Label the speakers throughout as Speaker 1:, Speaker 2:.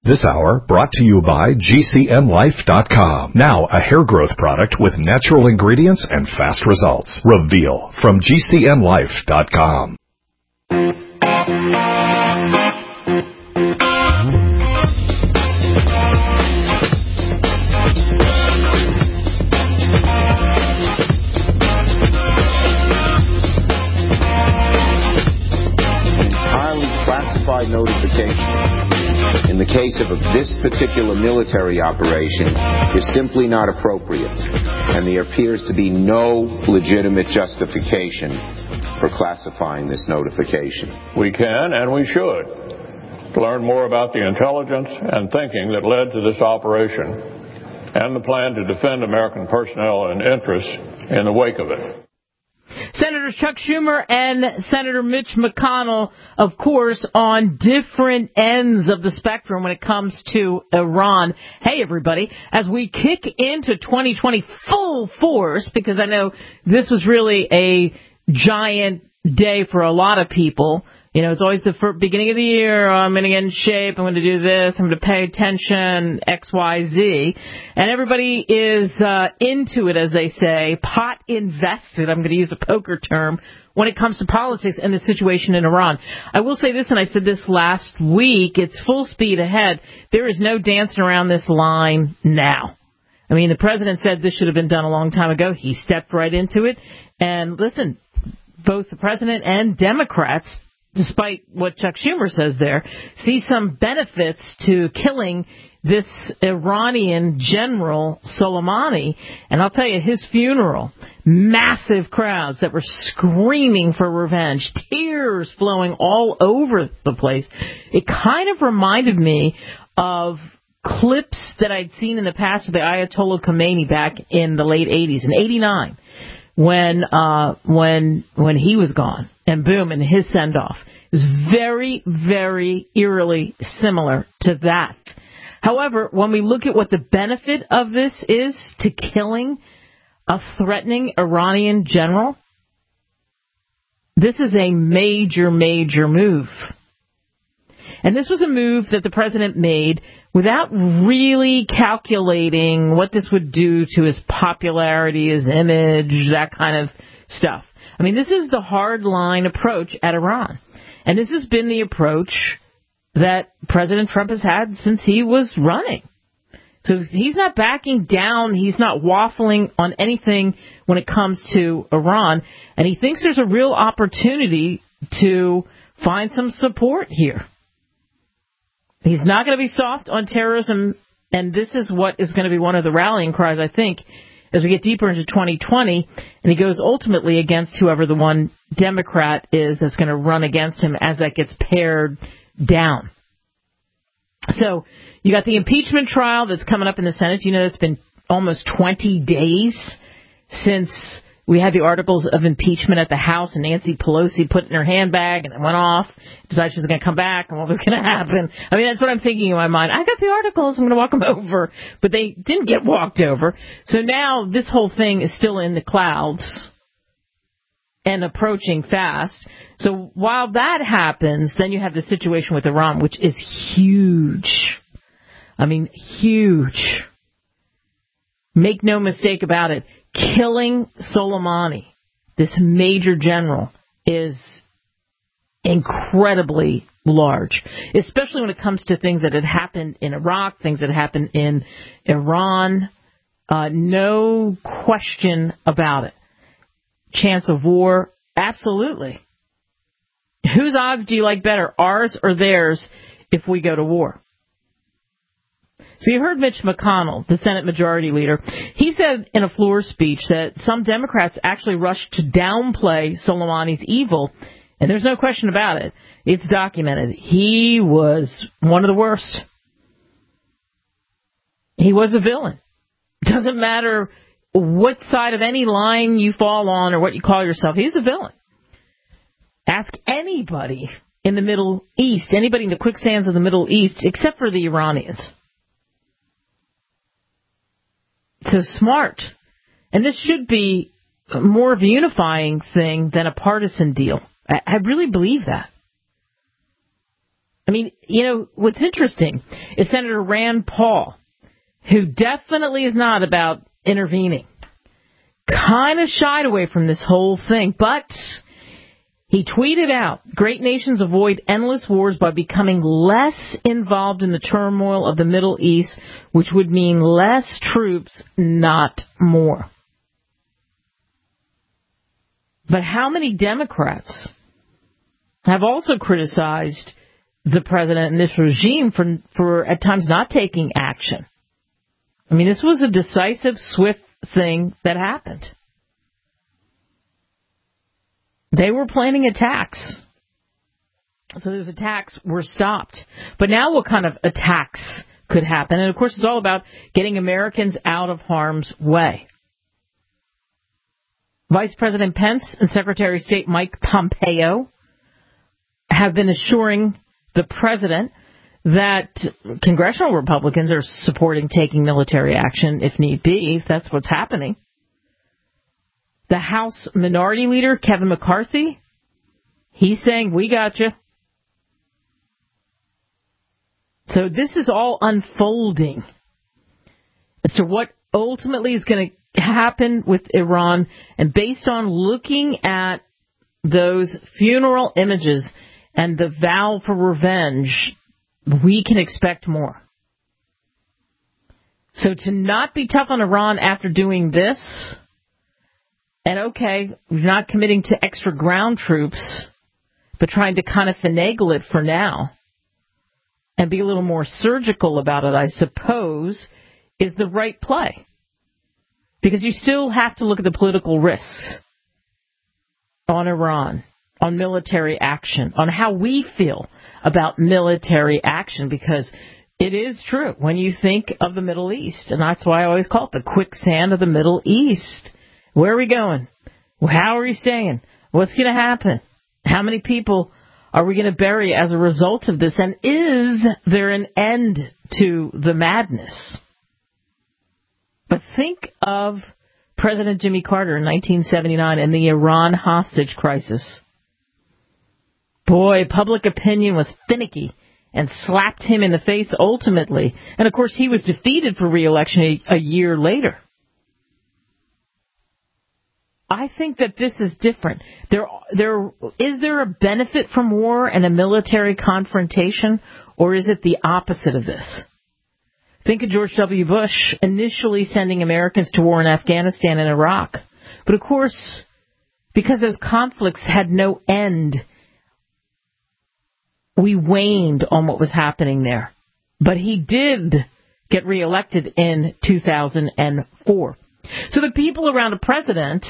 Speaker 1: This hour brought to you by GCNLife.com. Now a hair growth product with natural ingredients and fast results. Reveal from GCNLife.com.
Speaker 2: Entirely classified notification in the case of this particular military operation is simply not appropriate, and there appears to be no legitimate justification for classifying this notification.
Speaker 3: We can and we should learn more about the intelligence and thinking that led to this operation and the plan to defend American personnel and interests in the wake of it.
Speaker 4: Senators Chuck Schumer and Senator Mitch McConnell, of course, on different ends of the spectrum when it comes to Iran. Hey, everybody, as we kick into 2020 full force, because I know this was really a giant day for a lot of people. You know, it's always the beginning of the year, I'm going to get in shape, I'm going to do this, I'm going to pay attention, X, Y, Z. And everybody is into it, as they say, pot invested, I'm going to use a poker term, when it comes to politics and the situation in Iran. I will say this, and I said this last week, it's full speed ahead. There is no dancing around this line now. I mean, the president said this should have been done a long time ago. He stepped right into it. And listen, both the president and Democrats, despite what Chuck Schumer says there, see some benefits to killing this Iranian general Soleimani. And I'll tell you, his funeral, massive crowds that were screaming for revenge, tears flowing all over the place. It kind of reminded me of clips that I'd seen in the past with the Ayatollah Khomeini back in the late 80s, in 89. When he was gone, and boom, and his send-off is very, very eerily similar to that. However, when we look at what the benefit of this is to killing a threatening Iranian general, this is a major, major move. And this was a move that the president made without really calculating what this would do to his popularity, his image, that kind of stuff. I mean, this is the hard-line approach at Iran. And this has been the approach that President Trump has had since he was running. So he's not backing down. He's not waffling on anything when it comes to Iran. And he thinks there's a real opportunity to find some support here. He's not going to be soft on terrorism, and this is what is going to be one of the rallying cries, I think, as we get deeper into 2020, and he goes ultimately against whoever the one Democrat is that's going to run against him as that gets pared down. So you got the impeachment trial that's coming up in the Senate. You know, it's been almost 20 days since we had the articles of impeachment at the House, and Nancy Pelosi put it in her handbag and it went off, decided she was going to come back and what was going to happen. I mean, that's what I'm thinking in my mind. I got the articles, I'm going to walk them over. But they didn't get walked over. So now this whole thing is still in the clouds and approaching fast. So while that happens, then you have the situation with Iran, which is huge. I mean, huge. Make no mistake about it. Killing Soleimani, this major general, is incredibly large, especially when it comes to things that had happened in Iraq, things that happened in Iran. No question about it. Chance of war, absolutely. Whose odds do you like better, ours or theirs, if we go to war? So you heard Mitch McConnell, the Senate Majority Leader. He said in a floor speech that some Democrats actually rushed to downplay Soleimani's evil, and there's no question about it. It's documented. He was one of the worst. He was a villain. Doesn't matter what side of any line you fall on or what you call yourself, he's a villain. Ask anybody in the Middle East, anybody in the quicksands of the Middle East, except for the Iranians. So smart. And this should be more of a unifying thing than a partisan deal. I really believe that. I mean, what's interesting is Senator Rand Paul, who definitely is not about intervening, kind of shied away from this whole thing, but he tweeted out, "Great nations avoid endless wars by becoming less involved in the turmoil of the Middle East, which would mean less troops, not more." But how many Democrats have also criticized the president and this regime for at times not taking action? I mean, this was a decisive, swift thing that happened. They were planning attacks. So those attacks were stopped. But now what kind of attacks could happen? And, of course, it's all about getting Americans out of harm's way. Vice President Pence and Secretary of State Mike Pompeo have been assuring the president that congressional Republicans are supporting taking military action if need be, if that's what's happening. The House Minority Leader, Kevin McCarthy, he's saying, we got you. So this is all unfolding as to what ultimately is going to happen with Iran. And based on looking at those funeral images and the vow for revenge, we can expect more. So to not be tough on Iran after doing this, and okay, we're not committing to extra ground troops, but trying to kind of finagle it for now and be a little more surgical about it, I suppose, is the right play. Because you still have to look at the political risks on Iran, on military action, on how we feel about military action, because it is true when you think of the Middle East, and that's why I always call it the quicksand of the Middle East. Where are we going? How are we staying? What's going to happen? How many people are we going to bury as a result of this? And is there an end to the madness? But think of President Jimmy Carter in 1979 and the Iran hostage crisis. Boy, public opinion was finicky and slapped him in the face ultimately. And, of course, he was defeated for re-election a year later. I think that this is different. Is there a benefit from war and a military confrontation, or is it the opposite of this? Think of George W. Bush initially sending Americans to war in Afghanistan and Iraq. But, of course, because those conflicts had no end, we waned on what was happening there. But he did get reelected in 2004. So the people around a president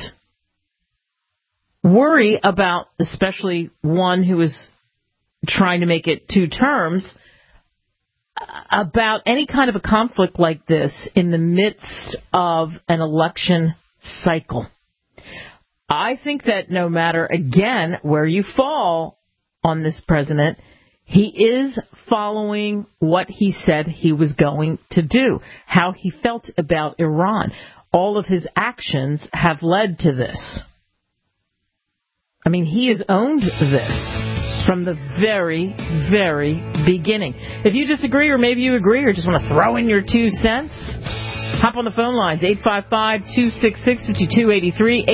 Speaker 4: worry about, especially one who is trying to make it 2 terms, about any kind of a conflict like this in the midst of an election cycle. I think that no matter, again, where you fall on this president, he is following what he said he was going to do, how he felt about Iran. All of his actions have led to this. I mean, he has owned this from the very, very beginning. If you disagree, or maybe you agree, or just want to throw in your 2 cents, hop on the phone lines, 855-266-5283,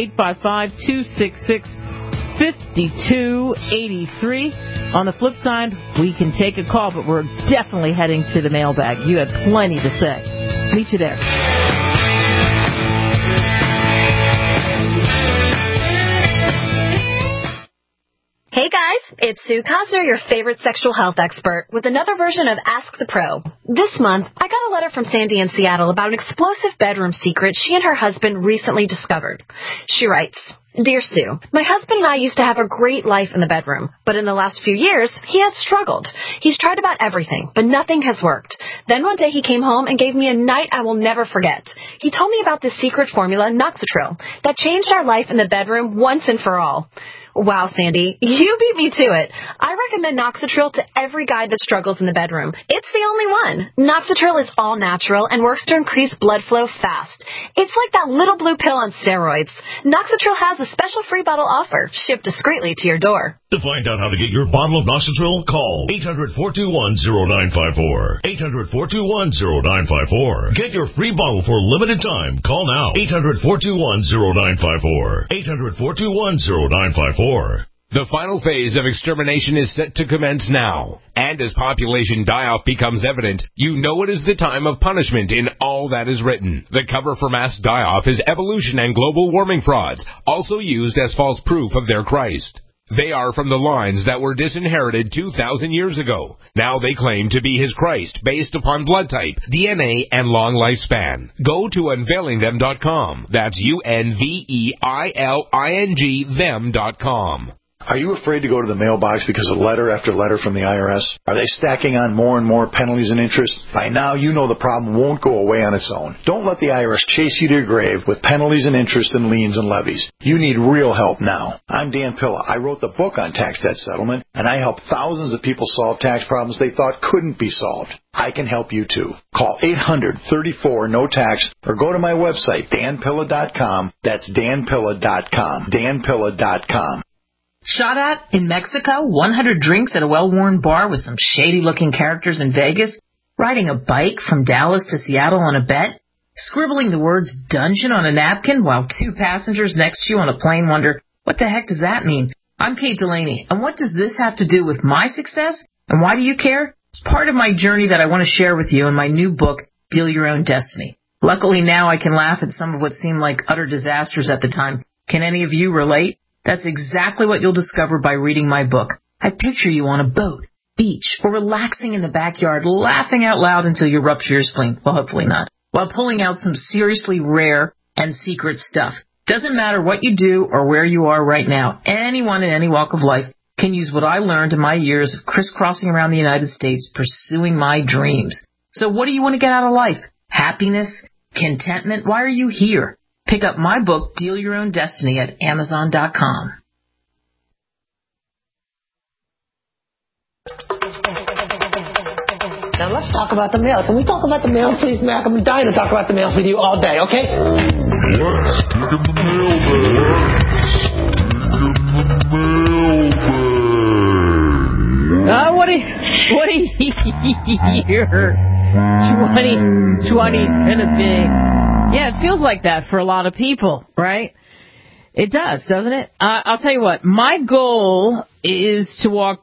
Speaker 4: 855-266-5283. On the flip side, we can take a call, but we're definitely heading to the mailbag. You had plenty to say. Meet you there.
Speaker 5: Hey guys, it's Sue Cosner, your favorite sexual health expert, with another version of Ask the Pro. This month, I got a letter from Sandy in Seattle about an explosive bedroom secret she and her husband recently discovered. She writes, Dear Sue, my husband and I used to have a great life in the bedroom, but in the last few years, he has struggled. He's tried about everything, but nothing has worked. Then one day he came home and gave me a night I will never forget. He told me about the secret formula, Noxatril, that changed our life in the bedroom once and for all. Wow, Sandy, you beat me to it. I recommend Noxitril to every guy that struggles in the bedroom. It's the only one. Noxitril is all natural and works to increase blood flow fast. It's like that little blue pill on steroids. Noxitril has a special free bottle offer, shipped discreetly to your door.
Speaker 6: To find out how to get your bottle of Noxitril, call 800-421-0954. 800-421-0954. Get your free bottle for a limited time. Call now. 800-421-0954. 800-421-0954.
Speaker 7: The final phase of extermination is set to commence now. And as population die-off becomes evident, you know it is the time of punishment in all that is written. The cover for mass die-off is evolution and global warming frauds, also used as false proof of their Christ. They are from the lines that were disinherited 2,000 years ago. Now they claim to be his Christ based upon blood type, DNA, and long lifespan. Go to unveilingthem.com. That's UNVEILING them.com.
Speaker 8: Are you afraid to go to the mailbox because of letter after letter from the IRS? Are they stacking on more and more penalties and interest? By now, you know the problem won't go away on its own. Don't let the IRS chase you to your grave with penalties and interest and liens and levies. You need real help now. I'm Dan Pilla. I wrote the book on tax debt settlement, and I help thousands of people solve tax problems they thought couldn't be solved. I can help you too. Call 800-34-NO-TAX or go to my website, danpilla.com. That's danpilla.com. danpilla.com.
Speaker 4: Shot at in Mexico, 100 drinks at a well-worn bar with some shady-looking characters in Vegas, riding a bike from Dallas to Seattle on a bet, scribbling the words dungeon on a napkin while two passengers next to you on a plane wonder, what the heck does that mean? I'm Kate Delaney, and what does this have to do with my success, and why do you care? It's part of my journey that I want to share with you in my new book, Deal Your Own Destiny. Luckily now I can laugh at some of what seemed like utter disasters at the time. Can any of you relate? That's exactly what you'll discover by reading my book. I picture you on a boat, beach, or relaxing in the backyard, laughing out loud until you rupture your spleen. Well, hopefully not. While pulling out some seriously rare and secret stuff. Doesn't matter what you do or where you are right now. Anyone in any walk of life can use what I learned in my years of crisscrossing around the United States pursuing my dreams. So what do you want to get out of life? Happiness? Contentment? Why are you here? Pick up my book, Deal Your Own Destiny, at Amazon.com.
Speaker 9: Now let's talk about the mail. Can we talk about the mail, please, Mac? I'm dying to talk about the mail with you all day, okay?
Speaker 6: Let's stick in the mailbag.
Speaker 4: What do you hear? 2020's gonna be. Yeah, it feels like that for a lot of people, right? It does, doesn't it? I'll tell you what. My goal is to walk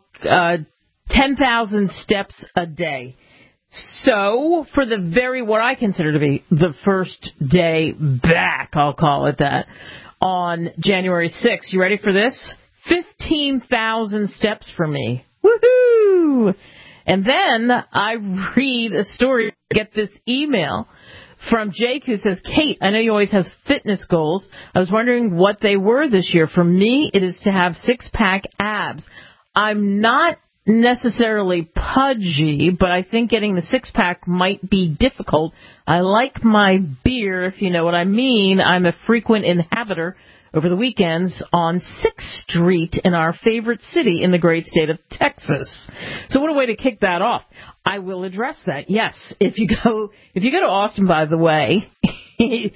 Speaker 4: 10,000 steps a day. So, for the what I consider to be the first day back, I'll call it that, on January 6th. You ready for this? 15,000 steps for me. Woohoo! And then I read a story, get this email from Jake who says, Kate, I know you always have fitness goals. I was wondering what they were this year. For me, it is to have six-pack abs. I'm not necessarily pudgy, but I think getting the six-pack might be difficult. I like my beer, if you know what I mean. I'm a frequent inhabitor over the weekends on 6th Street in our favorite city in the great state of Texas. So what a way to kick that off. I will address that. Yes, if you go to Austin, by the way, it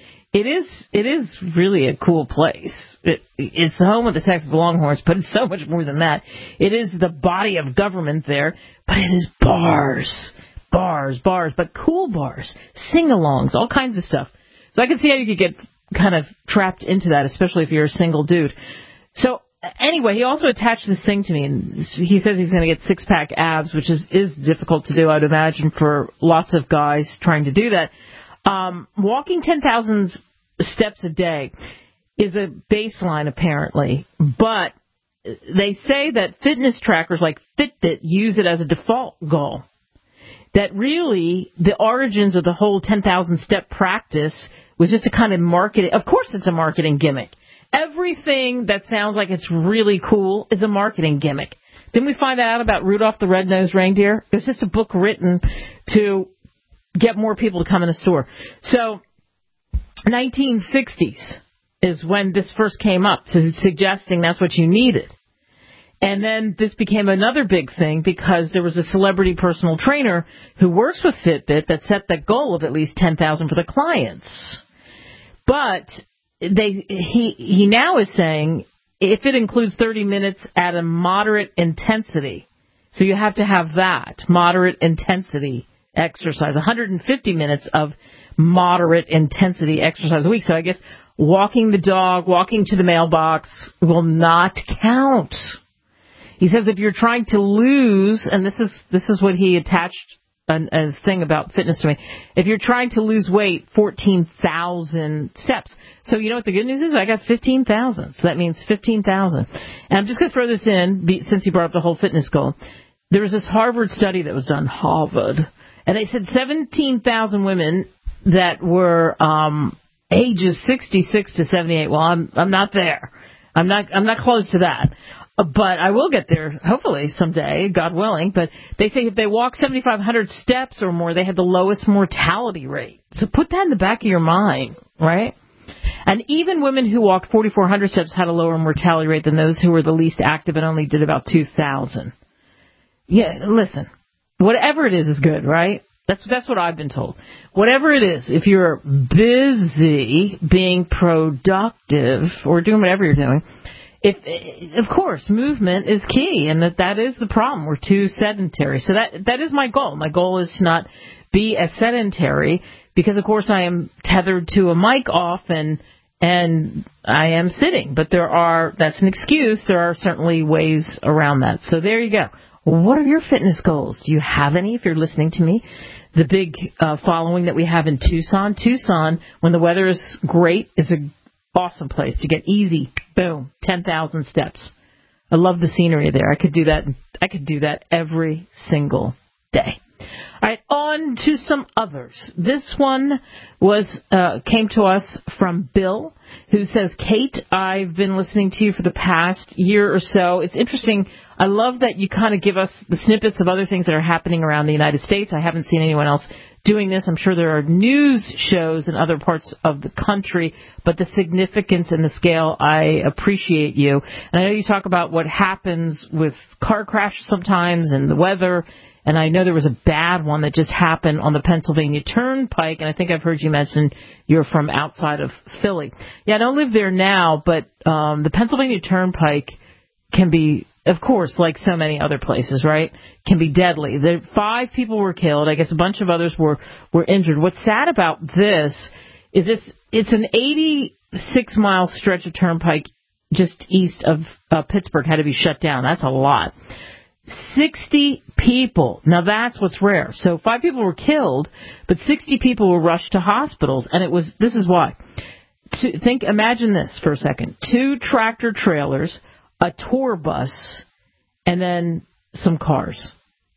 Speaker 4: is really a cool place. It's the home of the Texas Longhorns, but it's so much more than that. It is the body of government there, but it is bars, but cool bars, sing-alongs, all kinds of stuff. So I can see how you could get kind of trapped into that, especially if you're a single dude. So anyway, he also attached this thing to me, and he says he's going to get six-pack abs, which is difficult to do, I'd imagine, for lots of guys trying to do that. Walking 10,000 steps a day is a baseline, apparently, but they say that fitness trackers like Fitbit use it as a default goal. That really, the origins of the whole 10,000 step practice was just a kind of marketing. Of course it's a marketing gimmick. Everything that sounds like it's really cool is a marketing gimmick. Didn't we find out about Rudolph the Red-Nosed Reindeer? It was just a book written to get more people to come in a store. So, 1960s, is when this first came up, suggesting that's what you needed. And then this became another big thing because there was a celebrity personal trainer who works with Fitbit that set the goal of at least 10,000 for the clients. But he now is saying if it includes 30 minutes at a moderate intensity, so you have to have that, moderate intensity exercise, 150 minutes of moderate intensity exercise a week. So I guess walking the dog, walking to the mailbox will not count. He says if you're trying to lose, and this is what he attached a thing about fitness to me, if you're trying to lose weight, 14,000 steps. So you know what the good news is? I got 15,000. So that means 15,000. And I'm just going to throw this in, since he brought up the whole fitness goal. There was this Harvard study that was done, Harvard, and they said 17,000 women that were ages 66 to 78. Well, I'm not there. I'm not close to that. But I will get there, hopefully, someday, God willing. But they say if they walk 7,500 steps or more, they had the lowest mortality rate. So put that in the back of your mind, right? And even women who walked 4,400 steps had a lower mortality rate than those who were the least active and only did about 2,000. Yeah, listen, whatever it is good, right? That's what I've been told. Whatever it is, if you're busy being productive or doing whatever you're doing, of course, movement is key, and that is the problem. We're too sedentary. So that is my goal. My goal is to not be as sedentary because, of course, I am tethered to a mic off and I am sitting. But that's an excuse. There are certainly ways around that. So there you go. What are your fitness goals? Do you have any if you're listening to me? The big following that we have in Tucson. Tucson, when the weather is great, is an awesome place to get easy. Boom, 10,000 steps. I love the scenery there. I could do that. I could do that every single day. All right, on to some others. This one came to us from Bill, who says, Kate, I've been listening to you for the past year or so. It's interesting. I love that you kind of give us the snippets of other things that are happening around the United States. I haven't seen anyone else doing this. I'm sure there are news shows in other parts of the country, but the significance and the scale, I appreciate you. And I know you talk about what happens with car crashes sometimes and the weather. And I know there was a bad one that just happened on the Pennsylvania Turnpike, and I think I've heard you mention you're from outside of Philly. Yeah, I don't live there now, but the Pennsylvania Turnpike can be, of course, like so many other places, right, can be deadly. 5 people were killed. I guess a bunch of others were injured. What's sad about this is it's an 86-mile stretch of turnpike just east of Pittsburgh had to be shut down. That's a lot. 60 people. Now that's what's rare. So 5 people were killed, but 60 people were rushed to hospitals, and this is why. Imagine this for a second. 2 tractor trailers, a tour bus, and then some cars.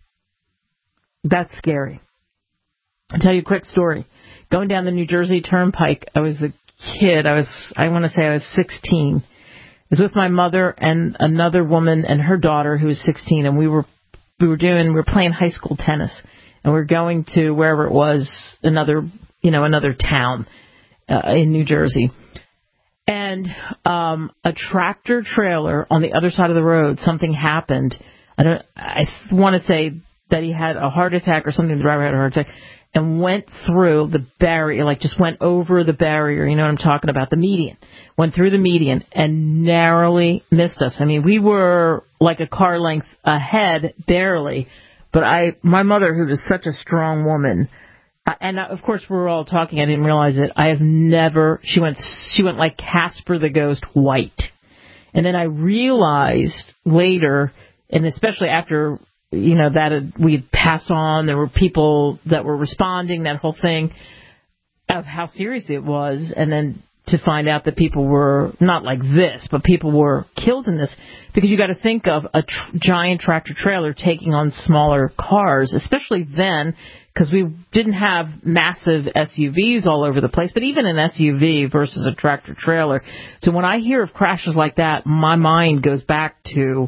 Speaker 4: That's scary. I'll tell you a quick story. Going down the New Jersey Turnpike, I was a kid. I want to say I was 16. I was with my mother and another woman and her daughter who was 16, and we were playing high school tennis, and we were going to wherever it was, another town in New Jersey. And a tractor trailer on the other side of the road, something happened. I want to say that he had a heart attack or something. The driver had a heart attack and went through the barrier, like just went over the barrier. You know what I'm talking about? The median. Went through the median and narrowly missed us. I mean, we were like a car length ahead, barely. But my mother, who is such a strong woman, and of course we were all talking, I didn't realize it. I have never. She went like Casper the Ghost, white. And then I realized later, and especially after that we had passed on, there were people that were responding, that whole thing, of how serious it was, and then to find out that people were not like this, but people were killed in this, because you got to think of a giant tractor trailer taking on smaller cars, especially then, because we didn't have massive SUVs all over the place, but even an SUV versus a tractor trailer. So when I hear of crashes like that, my mind goes back to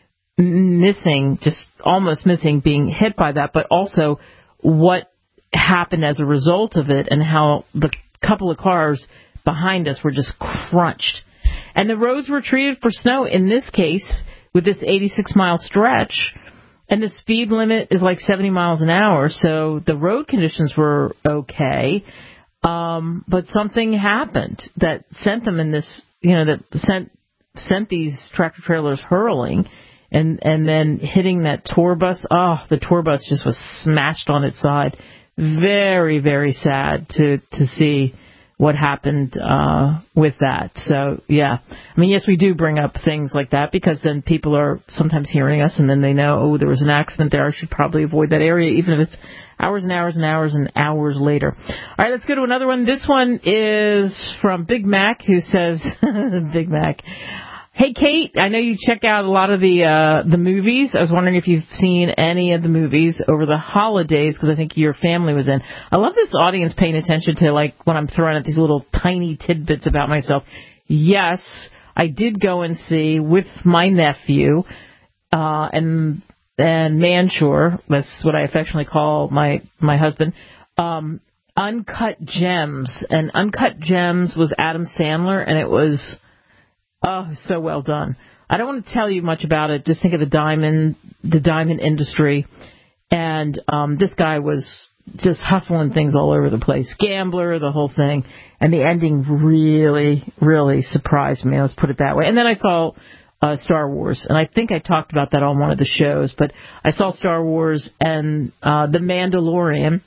Speaker 4: almost missing being hit by that, but also what happened as a result of it and how the couple of cars behind us were just crunched. And the roads were treated for snow in this case with this 86-mile stretch. And the speed limit is like 70 miles an hour, so the road conditions were okay. But something happened that sent them in this, that sent these tractor trailers hurling and then hitting that tour bus. Oh, the tour bus just was smashed on its side. Very, very sad to see what happened with that. So, yeah. I mean, yes, we do bring up things like that because then people are sometimes hearing us and then they know, oh, there was an accident there. I should probably avoid that area, even if it's hours and hours and hours and hours later. All right, let's go to another one. This one is from Big Mac, who says, Big Mac, hey, Kate, I know you check out a lot of the movies. I was wondering if you've seen any of the movies over the holidays, because I think your family was in. I love this audience paying attention to, like, when I'm throwing out these little tiny tidbits about myself. Yes, I did go and see with my nephew and Manshore, that's what I affectionately call my husband, Uncut Gems. And Uncut Gems was Adam Sandler, and it was... oh, so well done. I don't want to tell you much about it. Just think of the diamond industry. And this guy was just hustling things all over the place. Gambler, the whole thing. And the ending really, really surprised me. Let's put it that way. And then I saw Star Wars. And I think I talked about that on one of the shows. But I saw Star Wars, and The Mandalorian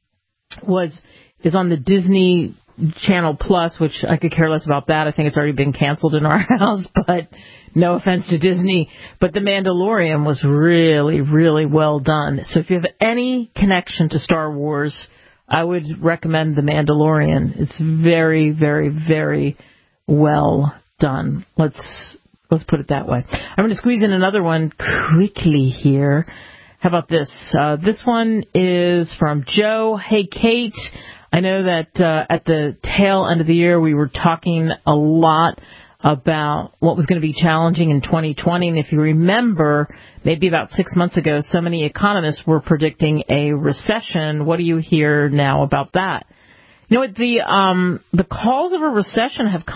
Speaker 4: is on the Disney Channel Plus, which I could care less about that. I think it's already been canceled in our house, but no offense to Disney. But The Mandalorian was really, really well done. So if you have any connection to Star Wars, I would recommend The Mandalorian. It's very, very, very well done. Let's put it that way. I'm going to squeeze in another one quickly here. How about this? This one is from Joe. Hey, Kate. I know that at the tail end of the year, we were talking a lot about what was going to be challenging in 2020. And if you remember, maybe about 6 months ago, so many economists were predicting a recession. What do you hear now about that? You know what? The calls of a recession have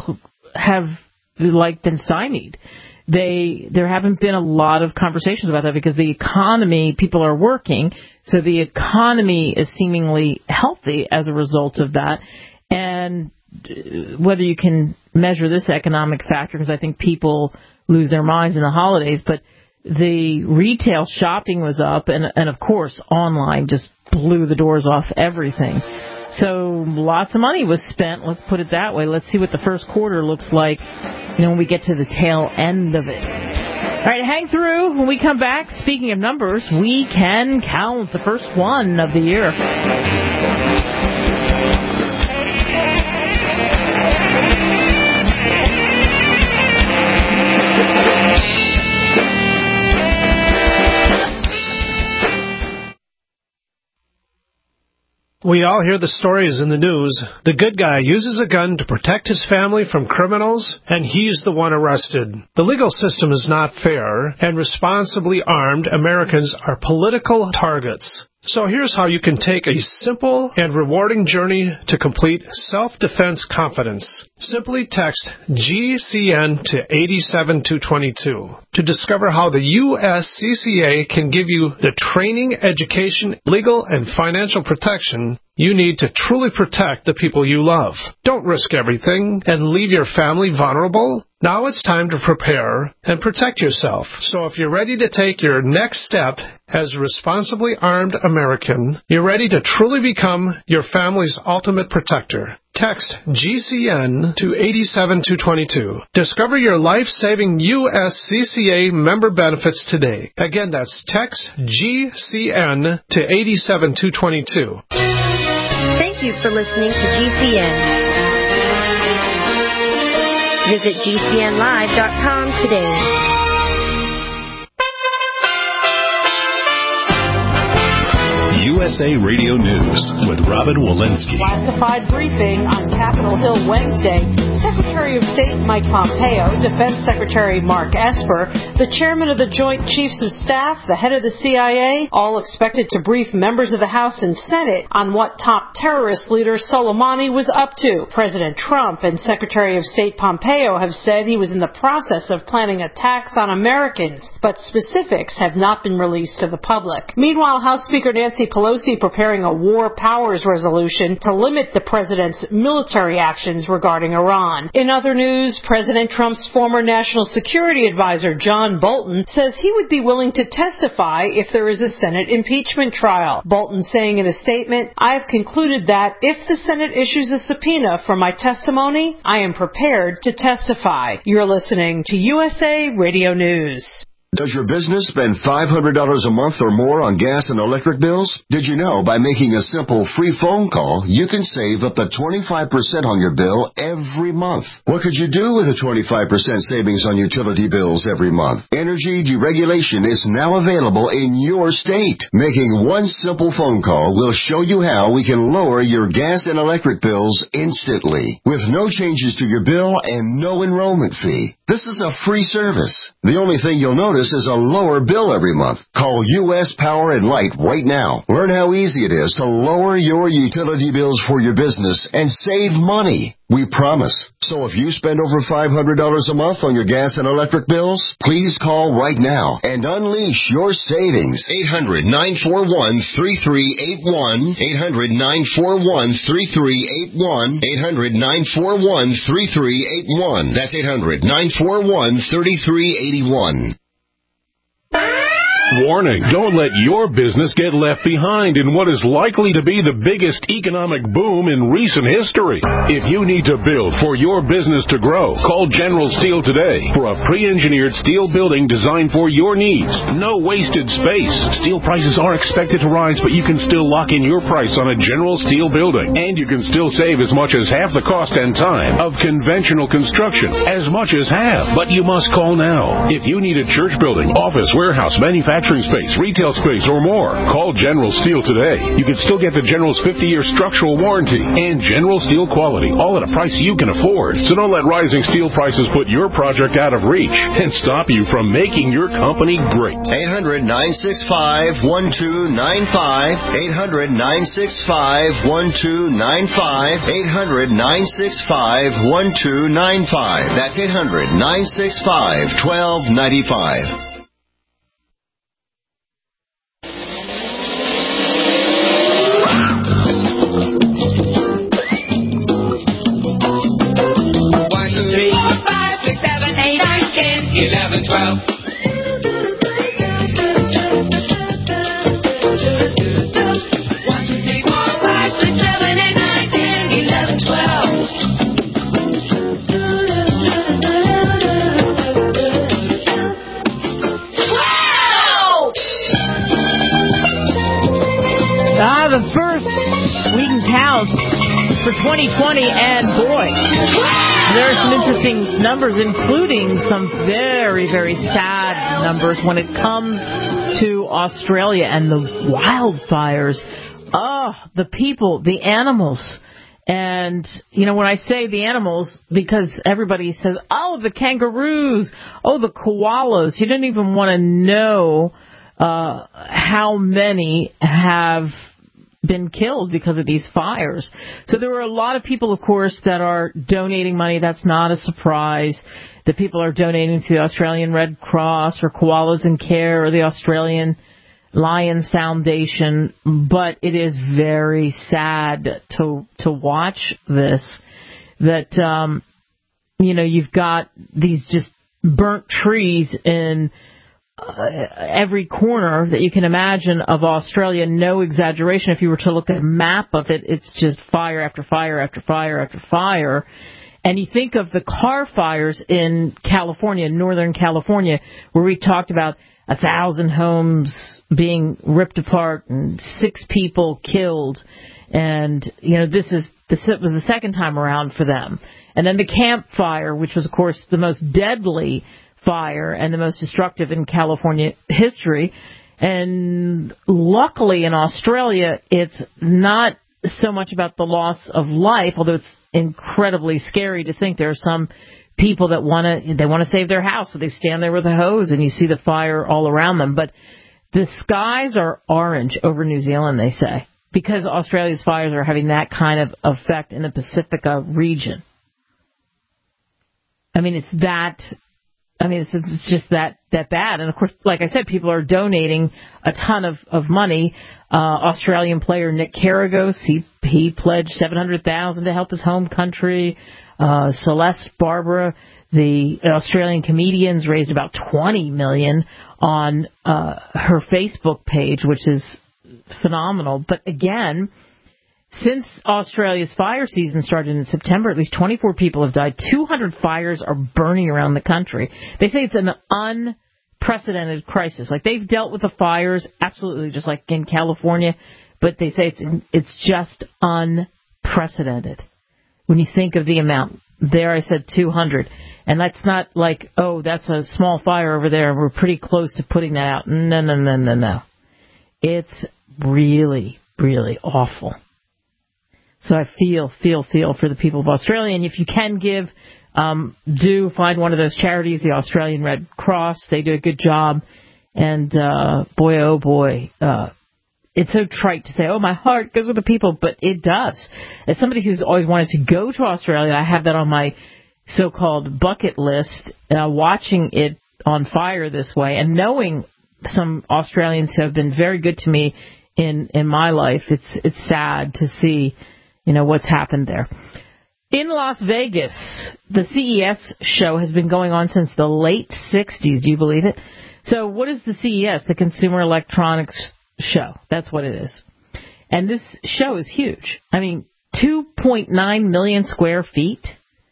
Speaker 4: been stymied. There haven't been a lot of conversations about that because the economy, people are working, so the economy is seemingly healthy as a result of that. And whether you can measure this economic factor, because I think people lose their minds in the holidays, but the retail shopping was up, and of course online just blew the doors off everything. So lots of money was spent, let's put it that way. Let's see what the first quarter looks like, when we get to the tail end of it. All right, hang through. When we come back, speaking of numbers, we can count the first one of the year.
Speaker 10: We all hear the stories in the news. The good guy uses a gun to protect his family from criminals, and he's the one arrested. The legal system is not fair, and responsibly armed Americans are political targets. So here's how you can take a simple and rewarding journey to complete self-defense confidence. Simply text GCN to 87222 to discover how the USCCA can give you the training, education, legal, and financial protection you need to truly protect the people you love. Don't risk everything and leave your family vulnerable. Now it's time to prepare and protect yourself. So if you're ready to take your next step as a responsibly armed American, you're ready to truly become your family's ultimate protector. Text GCN to 87222. Discover your life-saving USCCA member benefits today. Again, that's text GCN to 87222.
Speaker 11: Thank you for listening to GCN. Visit GCNlive.com today.
Speaker 1: You USA Radio News with Robin Walensky.
Speaker 12: Classified briefing on Capitol Hill Wednesday. Secretary of State Mike Pompeo, Defense Secretary Mark Esper, the chairman of the Joint Chiefs of Staff, the head of the CIA, all expected to brief members of the House and Senate on what top terrorist leader Soleimani was up to. President Trump and Secretary of State Pompeo have said he was in the process of planning attacks on Americans, but specifics have not been released to the public. Meanwhile, House Speaker Nancy Pelosi preparing a war powers resolution to limit the president's military actions regarding Iran. In other news, President Trump's former national security advisor, John Bolton, says he would be willing to testify if there is a Senate impeachment trial. Bolton saying in a statement, "I have concluded that if the Senate issues a subpoena for my testimony, I am prepared to testify." You're listening to USA Radio News.
Speaker 13: Does your business spend $500 a month or more on gas and electric bills? Did you know by making a simple free phone call, you can save up to 25% on your bill every month? What could you do with a 25% savings on utility bills every month? Energy deregulation is now available in your state. Making one simple phone call will show you how we can lower your gas and electric bills instantly, with no changes to your bill and no enrollment fee. This is a free service. The only thing you'll notice is a lower bill every month. Call U.S. Power and Light right now. Learn how easy it is to lower your utility bills for your business and save money. We promise. So if you spend over $500 a month on your gas and electric bills, please call right now and unleash your savings. 800-941-3381. 800-941-3381. 800-941-3381. That's 800-941-3381.
Speaker 14: Warning, don't let your business get left behind in what is likely to be the biggest economic boom in recent history. If you need to build for your business to grow, call General Steel today for a pre-engineered steel building designed for your needs. No wasted space. Steel prices are expected to rise, but you can still lock in your price on a General Steel building. And you can still save as much as half the cost and time of conventional construction. As much as half. But you must call now. If you need a church building, office, warehouse, manufacturing space, retail space, or more, call General Steel today. You can still get the General's 50-year structural warranty and General Steel quality, all at a price you can afford. So don't let rising steel prices put your project out of reach and stop you from making your company great.
Speaker 13: 800-965-1295. 800-965-1295. 800-965-1295. That's 800-965-1295.
Speaker 4: The first we can count for 2020, and boy, there are some interesting numbers, including some very, very sad numbers when it comes to Australia and the wildfires. Oh, the people, the animals. And, you know, when I say the animals, because everybody says, oh, the kangaroos, oh, the koalas, you don't even want to know how many have been killed because of these fires. So there were a lot of people, of course, that are donating money. That's not a surprise. The people are donating to the Australian Red Cross or Koalas in Care or the Australian Lions Foundation. But it is very sad to watch this, that, you know, you've got these just burnt trees in every corner that you can imagine of Australia. No exaggeration. If you were to look at a map of it, it's just fire after fire after fire after fire. And you think of the car fires in California, Northern California, where we talked about 1,000 homes being ripped apart and 6 people killed. And, you know, this was the second time around for them. And then the Camp Fire, which was, of course, the most deadly fire and the most destructive in California history. And luckily in Australia, it's not so much about the loss of life, although it's incredibly scary to think there are some people that want to save their house, so they stand there with a hose and you see the fire all around them. But the skies are orange over New Zealand, they say, because Australia's fires are having that kind of effect in the Pacifica region. I mean, it's just that bad. And, of course, like I said, people are donating a ton of money. Australian player Nick Kyrgios, he pledged $700,000 to help his home country. Celeste Barbara, the Australian comedians, raised about $20 million on her Facebook page, which is phenomenal. But again, since Australia's fire season started in September, at least 24 people have died. 200 fires are burning around the country. They say it's an unprecedented crisis. Like, they've dealt with the fires, absolutely, just like in California, but they say it's just unprecedented. When you think of the amount, there I said 200, and that's not like, oh, that's a small fire over there, and we're pretty close to putting that out. No. It's really, really awful. So I feel for the people of Australia, and if you can give, do find one of those charities, the Australian Red Cross. They do a good job, and boy, oh boy, it's so trite to say, oh, my heart goes with the people, but it does. As somebody who's always wanted to go to Australia, I have that on my so-called bucket list, watching it on fire this way, and knowing some Australians who have been very good to me in my life. It's sad to see, what's happened there. In Las Vegas, the CES show has been going on since the late 60s. Do you believe it? So what is the CES? The Consumer Electronics Show. That's what it is. And this show is huge. I mean, 2.9 million square feet.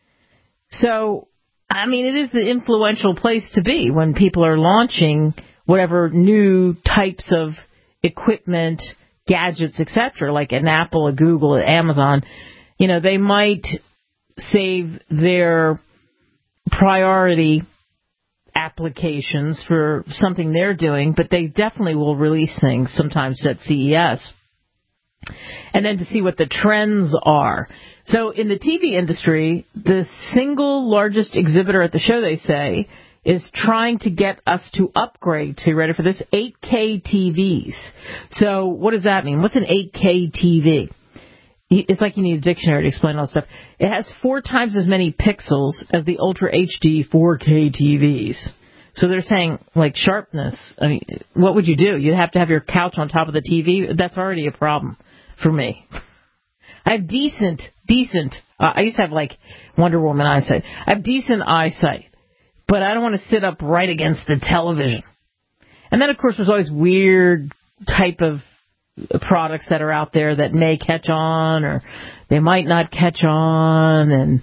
Speaker 4: So, I mean, it is the influential place to be when people are launching whatever new types of equipment, gadgets, etc., like an Apple, a Google, an Amazon. They might save their priority applications for something they're doing, but they definitely will release things sometimes at CES. And then to see what the trends are. So in the TV industry, the single largest exhibitor at the show, they say, is trying to get us to upgrade to, ready for this, 8K TVs. So what does that mean? What's an 8K TV? It's like you need a dictionary to explain all this stuff. It has 4 times as many pixels as the Ultra HD 4K TVs. So they're saying, like, sharpness. I mean, what would you do? You'd have to have your couch on top of the TV? That's already a problem for me. I have decent, I used to have, like, Wonder Woman eyesight. I have decent eyesight, but I don't want to sit up right against the television. And then, of course, there's always weird type of products that are out there that may catch on or they might not catch on, and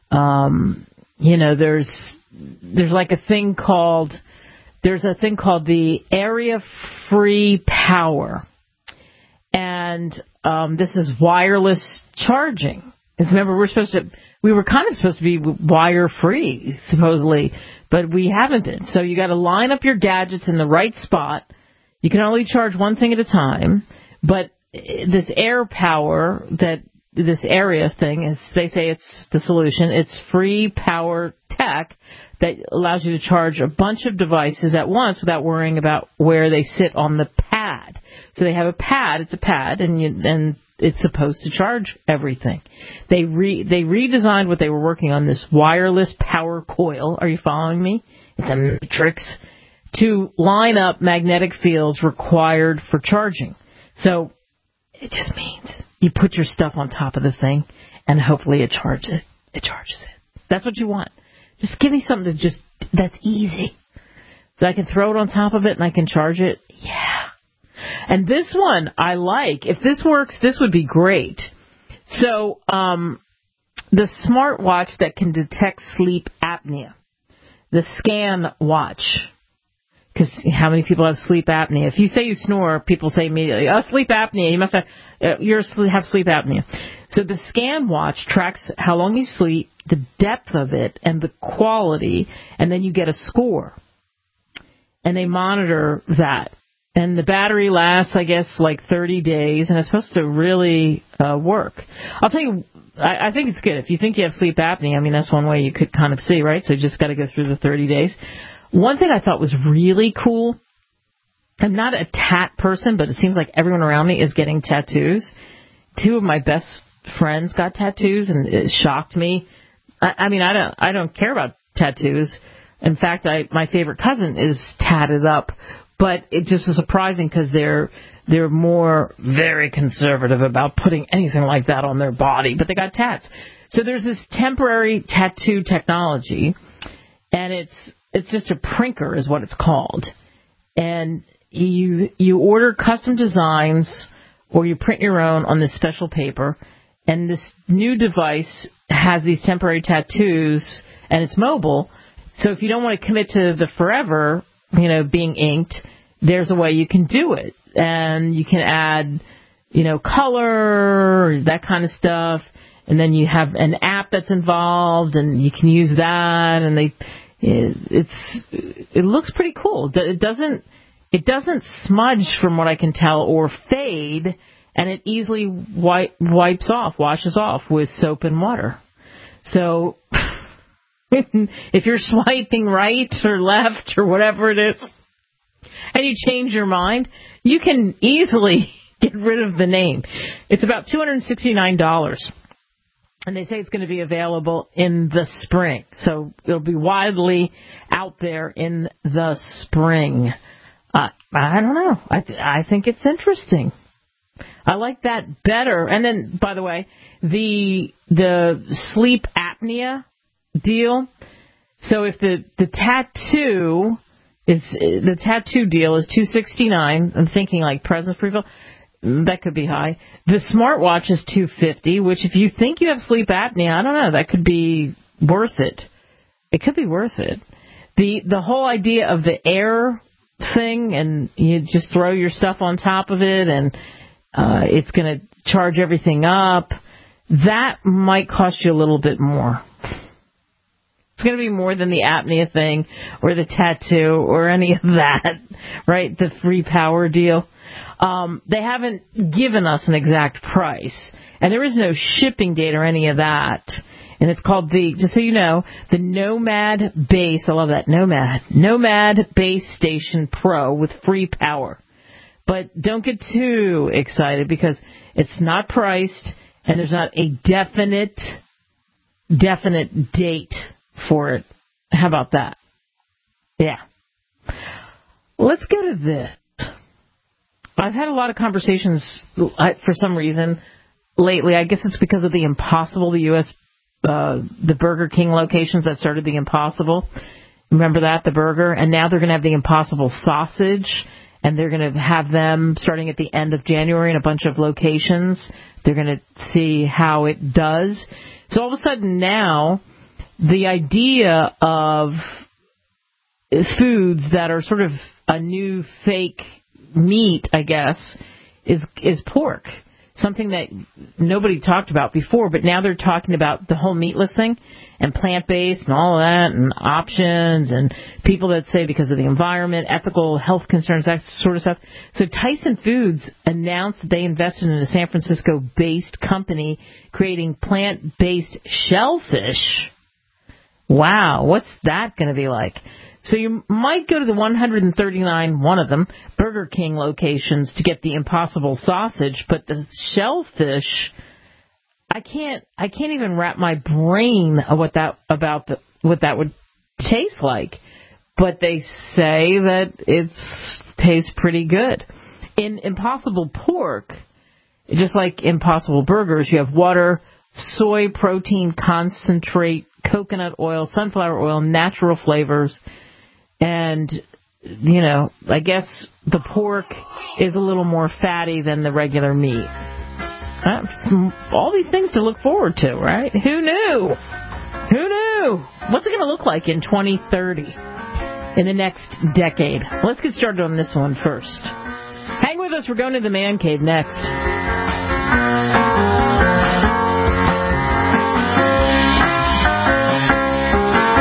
Speaker 4: there's like a thing called the Area Free Power, and this is wireless charging. Because remember, we were kind of supposed to be wire free supposedly, but we haven't been. So you got to line up your gadgets in the right spot. You can only charge one thing at a time. But this air power, this area thing, is, they say it's the solution. It's free power tech that allows you to charge a bunch of devices at once without worrying about where they sit on the pad. So they have a pad. It's a pad, and it's supposed to charge everything. They redesigned what they were working on, this wireless power coil. Are you following me? It's a matrix to line up magnetic fields required for charging. So it just means you put your stuff on top of the thing, and hopefully it charges it. It charges it. That's what you want. Just give me something that's easy. So I can throw it on top of it and I can charge it. Yeah. And this one I like. If this works, this would be great. So the smartwatch that can detect sleep apnea, the Scan Watch. Because how many people have sleep apnea? If you say you snore, people say immediately, oh, sleep apnea. You must have sleep apnea. So the Scan Watch tracks how long you sleep, the depth of it, and the quality, and then you get a score. And they monitor that. And the battery lasts, I guess, like 30 days, and it's supposed to really work. I'll tell you, I think it's good. If you think you have sleep apnea, I mean, that's one way you could kind of see, right? So you just got to go through the 30 days. One thing I thought was really cool, I'm not a tat person, but it seems like everyone around me is getting tattoos. 2 of my best friends got tattoos, and it shocked me. I mean, I don't care about tattoos. In fact, my favorite cousin is tatted up. But it just was surprising because they're more very conservative about putting anything like that on their body. But they got tats. So there's this temporary tattoo technology, and it's just a prinker is what it's called. And you order custom designs or you print your own on this special paper. And this new device has these temporary tattoos, and it's mobile. So if you don't want to commit to the forever, being inked, there's a way you can do it. And you can add, color, that kind of stuff. And then you have an app that's involved, and you can use that. And it looks pretty cool. It doesn't smudge from what I can tell or fade, and it easily washes off with soap and water. So if you're swiping right or left or whatever it is, and you change your mind, you can easily get rid of the name. It's about $269, and they say it's going to be available in the spring. So it'll be widely out there in the spring. I don't know. I think it's interesting. I like that better. And then, by the way, the sleep apnea deal. So if the tattoo deal is $269, I'm thinking like presents prefill, that could be high. The smartwatch is $250, which if you think you have sleep apnea, I don't know, that could be worth it. It could be worth it. The whole idea of the air thing, and you just throw your stuff on top of it, and it's going to charge everything up, that might cost you a little bit more. It's going to be more than the apnea thing or the tattoo or any of that, right? The free power deal. They haven't given us an exact price, and there is no shipping date or any of that. And it's called just so you know, the Nomad Base. I love that, Nomad Base Station Pro with free power. But don't get too excited because it's not priced, and there's not a definite date for it. How about that? Yeah. Let's go to this. I've had a lot of conversations for some reason lately. I guess it's because of the Impossible, the U.S. The Burger King locations that started the Impossible. Remember that, the burger? And now they're going to have the Impossible sausage, and they're going to have them starting at the end of January in a bunch of locations. They're going to see how it does. So all of a sudden now, the idea of foods that are sort of a new fake meat, I guess, is pork. Something that nobody talked about before, but now they're talking about the whole meatless thing and plant-based and all of that and options and people that say because of the environment, ethical, health concerns, that sort of stuff. So Tyson Foods announced that they invested in a San Francisco-based company creating plant-based shellfish. Wow, what's that going to be like? So you might go to the 139, one of them, Burger King locations to get the Impossible sausage, but the shellfish, I can't even wrap my brain of what that would taste like. But they say that it tastes pretty good. In Impossible pork, just like Impossible burgers, you have water, soy protein concentrate, coconut oil, sunflower oil, natural flavors. And, I guess the pork is a little more fatty than the regular meat. All these things to look forward to, right? Who knew? What's it going to look like in 2030, in the next decade? Let's get started on this one first. Hang with us. We're going to the Man Cave next.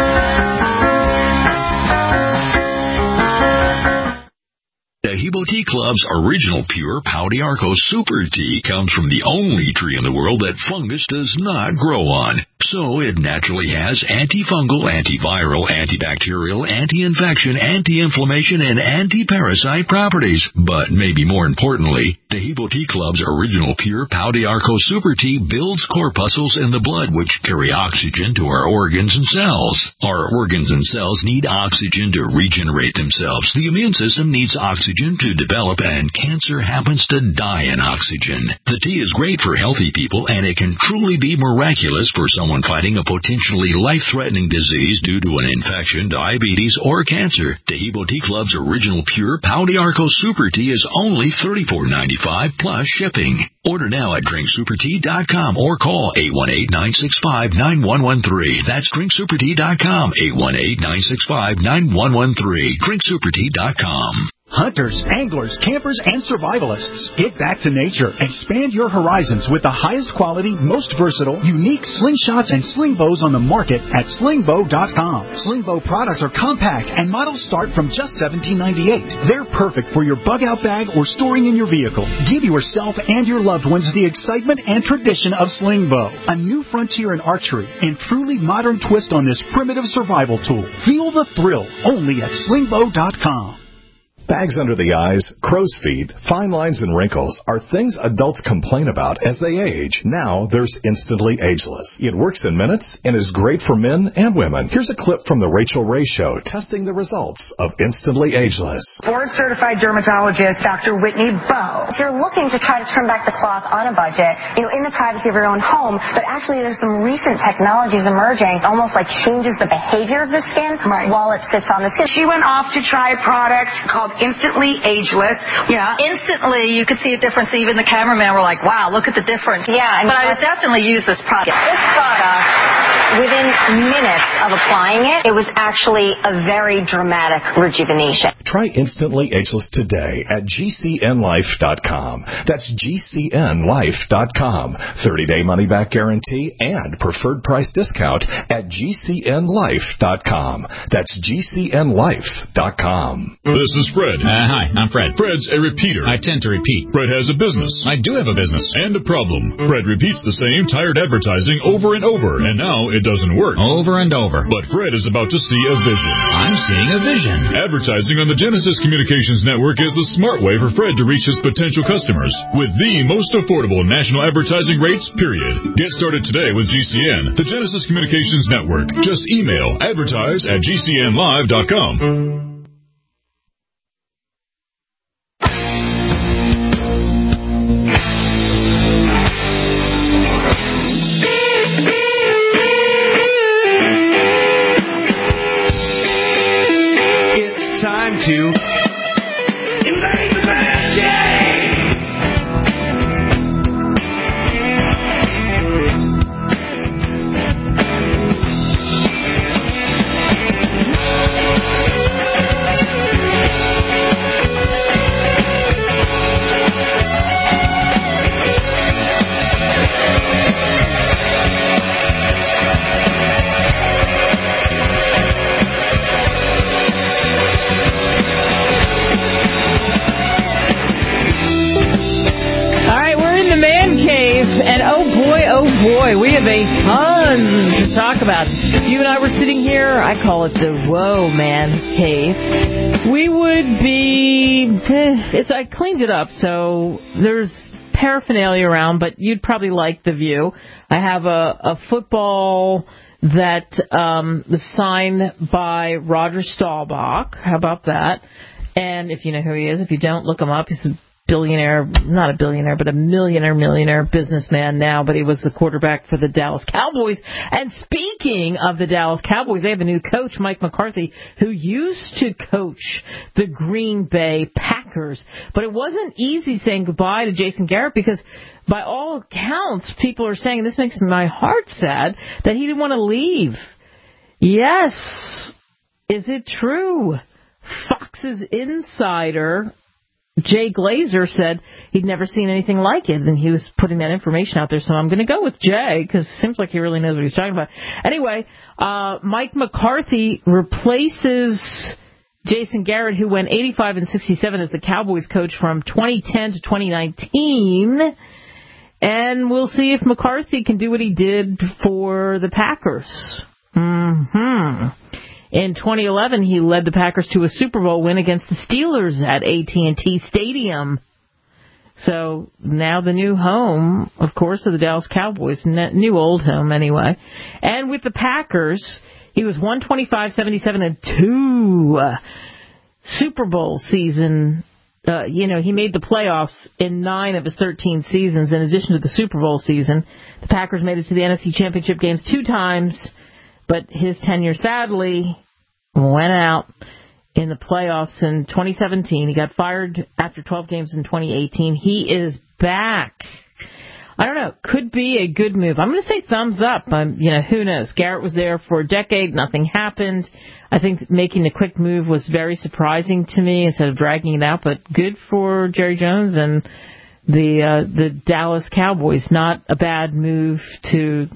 Speaker 15: The Hebo Tea Club's original pure Pau d'Arco Super Tea comes from the only tree in the world that fungus does not grow on. So it naturally has antifungal, antiviral, antibacterial, anti-infection, anti-inflammation, and anti-parasite properties. But maybe more importantly, Taheebo Tea Club's original pure Pau d'Arco Super Tea builds corpuscles in the blood which carry oxygen to our organs and cells. Our organs and cells need oxygen to regenerate themselves. The immune system needs oxygen to develop, and cancer happens to die in oxygen. The tea is great for healthy people, and it can truly be miraculous for someone fighting a potentially life-threatening disease due to an infection, diabetes, or cancer. Taheebo Tea Club's original pure Pau d'Arco Super Tea is only $34.95 plus shipping. Order now at drinksupertea.com or call 818-965-9113. That's drinksupertea.com, 818-965-9113. drinksupertea.com.
Speaker 16: Hunters, anglers, campers, and survivalists. Get back to nature. Expand your horizons with the highest quality, most versatile, unique slingshots and sling bows on the market at slingbow.com. Slingbow products are compact and models start from just $17.98. They're perfect for your bug-out bag or storing in your vehicle. Give yourself and your loved ones the excitement and tradition of Slingbow, a new frontier in archery and truly modern twist on this primitive survival tool. Feel the thrill only at slingbow.com.
Speaker 1: Bags under the eyes, crow's feet, fine lines, and wrinkles are things adults complain about as they age. Now there's Instantly Ageless. It works in minutes and is great for men and women. Here's a clip from the Rachel Ray Show testing the results of Instantly Ageless.
Speaker 17: Board-certified dermatologist Dr. Whitney Bowe.
Speaker 18: If you're looking to try to trim back the cloth on a budget, in the privacy of your own home, but actually there's some recent technologies emerging, almost like changes the behavior of the skin while it sits on the skin.
Speaker 17: She went off to try a product called Instantly Ageless.
Speaker 5: Yeah, instantly you could see a difference. Even the cameraman were like, wow, look at the difference.
Speaker 18: Yeah.
Speaker 5: But I would definitely use this product.
Speaker 18: This product, within minutes of applying it, it was actually a very dramatic rejuvenation.
Speaker 1: Try Instantly Ageless today at GCNlife.com. That's GCNlife.com. 30-day money-back guarantee and preferred price discount at GCNlife.com. That's GCNlife.com.
Speaker 19: This is Fred.
Speaker 20: Hi, I'm Fred.
Speaker 19: Fred's a repeater.
Speaker 20: I tend to repeat.
Speaker 19: Fred has a business.
Speaker 20: I do have a business.
Speaker 19: And a problem. Fred repeats the same tired advertising over and over, and now it doesn't work.
Speaker 20: Over and over.
Speaker 19: But Fred is about to see a vision.
Speaker 20: I'm seeing a vision.
Speaker 19: Advertising on the Genesis Communications Network is the smart way for Fred to reach his potential customers with the most affordable national advertising rates, period. Get started today with GCN, the Genesis Communications Network. Just email advertise@gcnlive.com.
Speaker 21: Time to
Speaker 4: boy, we have a ton to talk about. You and I were sitting here, I call it the Whoa Man Cave. We would be, I cleaned it up, so there's paraphernalia around, but you'd probably like the view. I have a football that was signed by Roger Staubach. How about that? And if you know who he is, if you don't, look him up. He's a billionaire, not a billionaire, but a millionaire businessman now, but he was the quarterback for the Dallas Cowboys. And speaking of the Dallas Cowboys, they have a new coach, Mike McCarthy, who used to coach the Green Bay Packers. But it wasn't easy saying goodbye to Jason Garrett because by all accounts, people are saying, and this makes my heart sad, that he didn't want to leave. Yes. Is it true? Fox's insider Jay Glazer said he'd never seen anything like it, and he was putting that information out there. So I'm going to go with Jay because it seems like he really knows what he's talking about. Anyway, Mike McCarthy replaces Jason Garrett, who went 85-67 as the Cowboys coach from 2010 to 2019. And we'll see if McCarthy can do what he did for the Packers. In 2011, he led the Packers to a Super Bowl win against the Steelers at AT&T Stadium. So now the new home, of course, of the Dallas Cowboys, new old home anyway. And with the Packers, he was 125-77-2 Super Bowl season. He made the playoffs in 9 of his 13 seasons in addition to the Super Bowl season. The Packers made it to the NFC Championship games 2 times, but his tenure sadly went out in the playoffs in 2017. He got fired after 12 games in 2018. He is back. I don't know. Could be a good move. I'm going to say thumbs up. Who knows? Garrett was there for a decade. Nothing happened. I think making the quick move was very surprising to me instead of dragging it out. But good for Jerry Jones and the Dallas Cowboys. Not a bad move to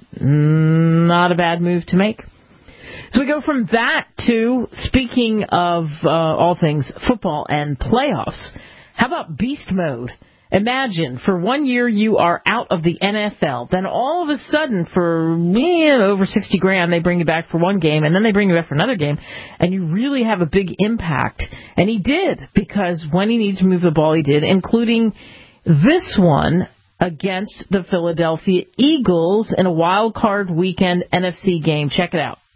Speaker 4: make. So we go from that to, speaking of all things football and playoffs, how about beast mode? Imagine, for 1 year you are out of the NFL. Then all of a sudden, for over $60,000, they bring you back for one game, and then they bring you back for another game, and you really have a big impact. And he did, because when he needed to move the ball, he did, including this one against the Philadelphia Eagles in a wild card weekend NFC game. Check it out.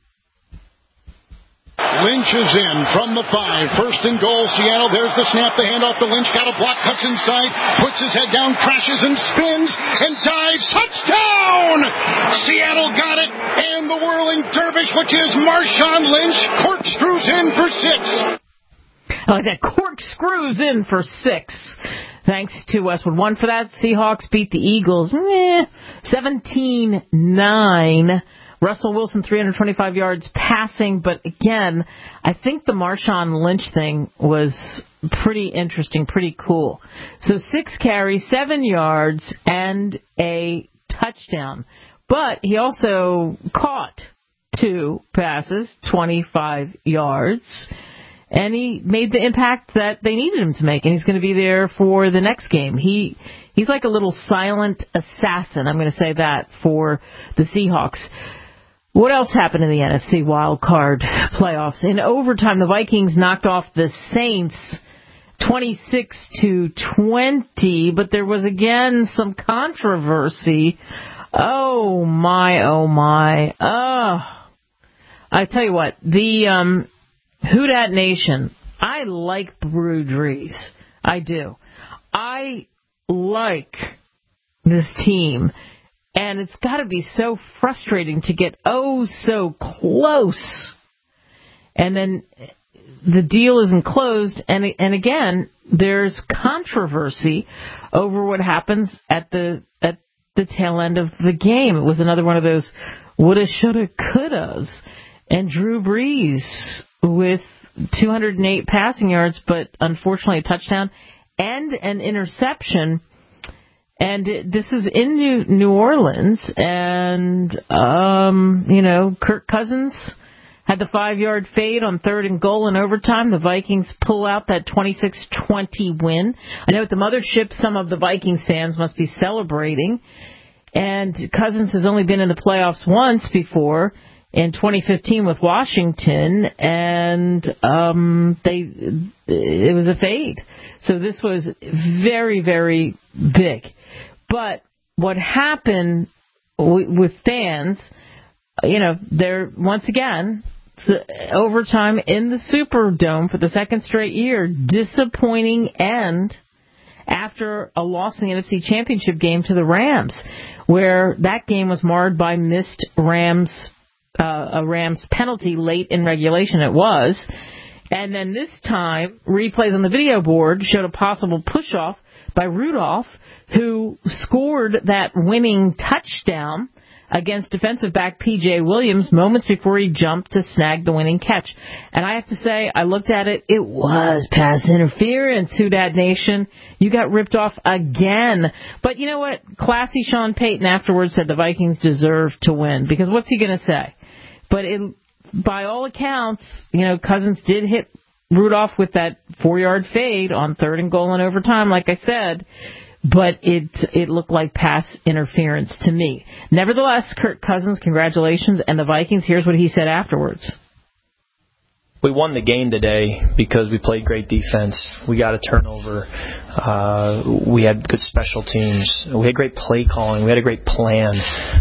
Speaker 2: Lynch is in from the 5. First and goal, Seattle. There's the snap, the handoff to Lynch. Got a block, cuts inside, puts his head down, crashes and spins and dives. Touchdown! Seattle got it. And the whirling dervish, which is Marshawn Lynch, corkscrews in for 6.
Speaker 4: I like that. Corkscrews in for 6. Thanks to Westwood One for that. Seahawks beat the Eagles 17-9. Russell Wilson, 325 yards passing, but again, I think the Marshawn Lynch thing was pretty interesting, pretty cool. So 6 carries, 7 yards, and a touchdown. But he also caught 2 passes, 25 yards, and he made the impact that they needed him to make, and he's going to be there for the next game. He's like a little silent assassin, I'm going to say that, for the Seahawks. What else happened in the NFC wild card playoffs? In overtime, the Vikings knocked off the Saints 26-20, but there was again some controversy. Oh my. I tell you what, the Who Dat Nation, I like Brew Brees. I do. I like this team. And it's got to be so frustrating to get so close. And then the deal isn't closed. And again, there's controversy over what happens at the tail end of the game. It was another one of those woulda, shoulda, couldas. And Drew Brees with 208 passing yards, but unfortunately a touchdown and an interception. And this is in New Orleans, and, Kirk Cousins had the 5-yard fade on 3rd and goal in overtime. The Vikings pull out that 26-20 win. I know at the mothership, some of the Vikings fans must be celebrating. And Cousins has only been in the playoffs once before, in 2015 with Washington, and it was a fade. So this was very, very big. But what happened with fans, they're once again overtime in the Superdome for the second straight year, disappointing end after a loss in the NFC Championship game to the Rams, where that game was marred by missed a Rams penalty late in regulation. It was. And then this time, replays on the video board showed a possible push-off by Rudolph, who scored that winning touchdown against defensive back P.J. Williams moments before he jumped to snag the winning catch. And I have to say, I looked at it, it was pass interference, Who Dat Nation. You got ripped off again. But you know what? Classy Sean Payton afterwards said the Vikings deserve to win, because what's he going to say? But by all accounts, Cousins did hit Rudolph with that 4-yard fade on 3rd and goal in overtime, like I said, but it looked like pass interference to me. Nevertheless, Kirk Cousins, congratulations, and the Vikings, here's what he said afterwards.
Speaker 3: We won the game today because we played great defense. We got a turnover. We had good special teams. We had great play calling. We had a great plan.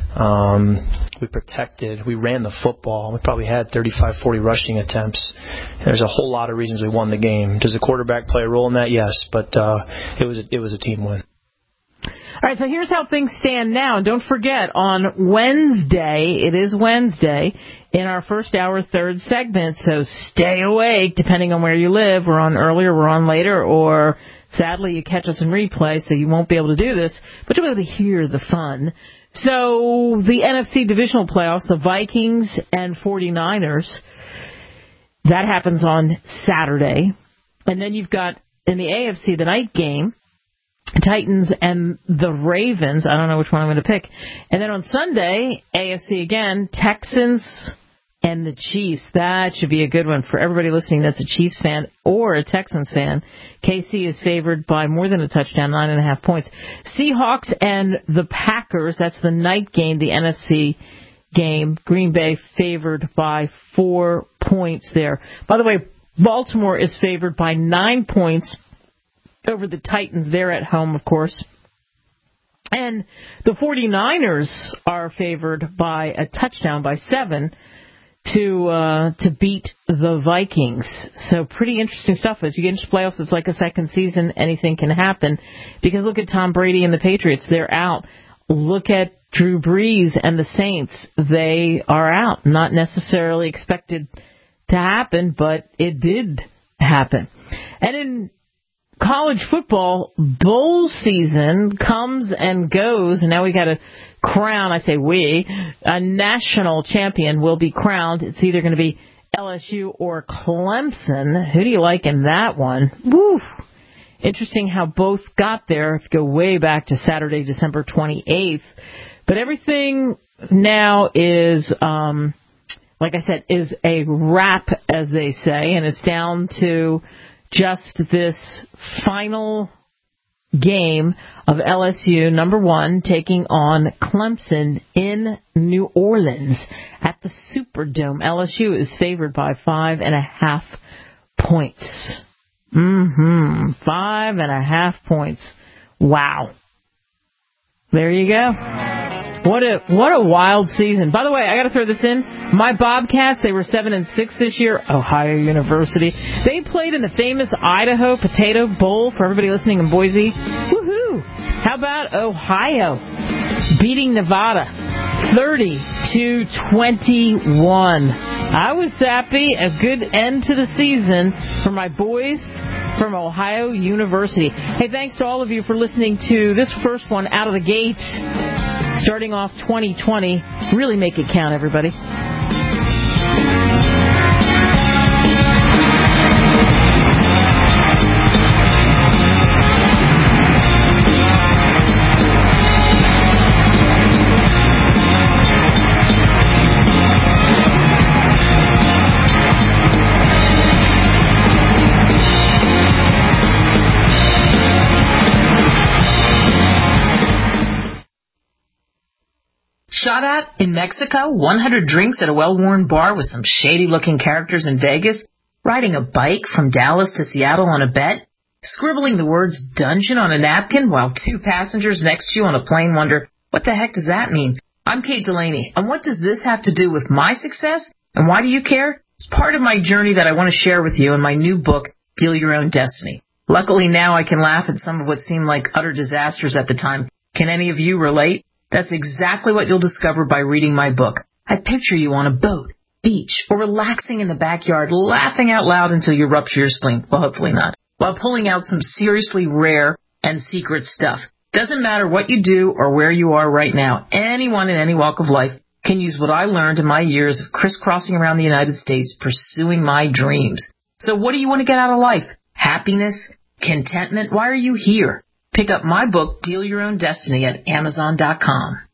Speaker 3: We protected. We ran the football. We probably had 35, 40 rushing attempts. There's a whole lot of reasons we won the game. Does the quarterback play a role in that? Yes, but it was a team win.
Speaker 4: All right, so here's how things stand now. And don't forget, on Wednesday, it is Wednesday, in our first hour, third segment, so stay awake, depending on where you live. We're on earlier, we're on later, or sadly you catch us in replay, so you won't be able to do this, but you'll be able to hear the fun. So the NFC divisional playoffs, the Vikings and 49ers, that happens on Saturday. And then you've got, in the AFC, the night game, Titans and the Ravens. I don't know which one I'm going to pick. And then on Sunday, AFC again, Texans and the Chiefs. That should be a good one for everybody listening that's a Chiefs fan or a Texans fan. KC is favored by more than a touchdown, 9.5 points. Seahawks and the Packers, that's the night game, the NFC game. Green Bay favored by 4 points there. By the way, Baltimore is favored by 9 points over the Titans. They're at home, of course. And the 49ers are favored by a touchdown, by 7, to beat the Vikings. So pretty interesting stuff. As you get into playoffs, it's like a second season. Anything can happen. Because look at Tom Brady and the Patriots. They're out. Look at Drew Brees and the Saints. They are out. Not necessarily expected to happen, but it did happen. And in college football, bowl season comes and goes, and now we got to crown, I say we, a national champion will be crowned. It's either going to be LSU or Clemson. Who do you like in that one? Woo! Interesting how both got there, if you go way back to Saturday, December 28th. But everything now is, like I said, is a wrap, as they say, and it's down to just this final game of LSU, number 1, taking on Clemson in New Orleans at the Superdome. LSU is favored by 5.5 points. 5.5 points. Wow. There you go. What a wild season. By the way, I got to throw this in. My Bobcats, they were 7-6 this year. Ohio University. They played in the famous Idaho Potato Bowl for everybody listening in Boise. Woohoo! How about Ohio beating Nevada 30-21? I was happy. A good end to the season for my boys from Ohio University. Hey, thanks to all of you for listening to this first one out of the gate, starting off 2020. Really make it count, everybody.
Speaker 22: Shot at in Mexico, 100 drinks at a well-worn bar with some shady-looking characters in Vegas, riding a bike from Dallas to Seattle on a bet, scribbling the words dungeon on a napkin while 2 passengers next to you on a plane wonder, what the heck does that mean? I'm Kate Delaney, and what does this have to do with my success, and why do you care? It's part of my journey that I want to share with you in my new book, Deal Your Own Destiny. Luckily now I can laugh at some of what seemed like utter disasters at the time. Can any of you relate? That's exactly what you'll discover by reading my book. I picture you on a boat, beach, or relaxing in the backyard, laughing out loud until you rupture your spleen. Well, hopefully not. While pulling out some seriously rare and secret stuff. Doesn't matter what you do or where you are right now. Anyone in any walk of life can use what I learned in my years of crisscrossing around the United States pursuing my dreams. So what do you want to get out of life? Happiness? Contentment? Why are you here? Pick up my book, Deal Your Own Destiny, at Amazon.com.